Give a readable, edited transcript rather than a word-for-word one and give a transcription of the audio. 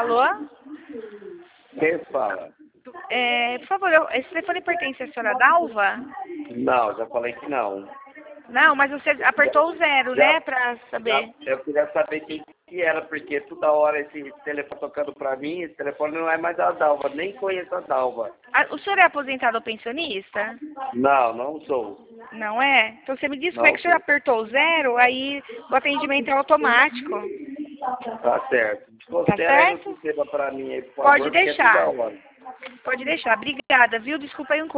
Alô? Quem fala? Por favor, esse telefone pertence à senhora Dalva? Não, já falei que não. Não, mas você apertou o 0, Já- né, pra saber. Eu queria saber quem que era, porque toda hora esse telefone tocando pra mim, esse telefone não é mais a Dalva, nem conheço a Dalva. O senhor é aposentado ou pensionista? Não, não sou. Não é? Então você me diz como é Não que o senhor sou. apertou o 0, aí o atendimento é automático. Tá certo. Tá Considera o certo? sistema pra mim aí, por favor, Pode porque é toda deixar. hora. Pode deixar. Obrigada, viu? Desculpa aí um